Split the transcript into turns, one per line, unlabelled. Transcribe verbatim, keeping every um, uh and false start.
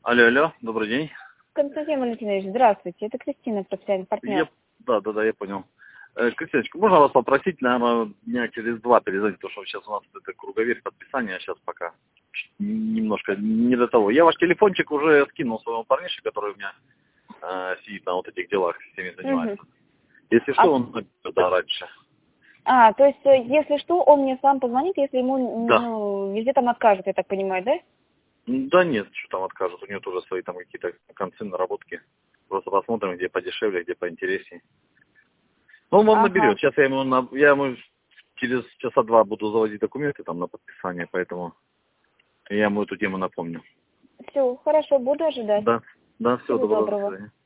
Алло, алло, добрый день.
Константин Валентинович, здравствуйте. Это Кристина, профессиональный партнер.
Я... Да, да, да, я понял. Э, Кристиночка, можно вас попросить, наверное, дня через два перезвонить, потому что сейчас у нас это круговерь подписания, а сейчас пока немножко не до того. Я ваш телефончик уже скинул своему парнише, который у меня э, сидит на вот этих делах, всеми занимается.
Угу.
Если
А,
что, он напишет, да, раньше.
а, то есть, э, если что, он мне сам позвонит, если ему,
Да.
ну, везде там откажет, я так понимаю, да?
Да нет, что там откажут, у него тоже свои там какие-то концы, наработки. Просто посмотрим, где подешевле, где поинтереснее. Ну, он вам
Ага.
наберет. Сейчас я ему, на- я ему через часа два буду заводить документы там на подписание, поэтому я ему эту тему напомню.
Все, хорошо, буду ожидать.
Да, да, всего
Всего
доброго, до
доброго.
свидания.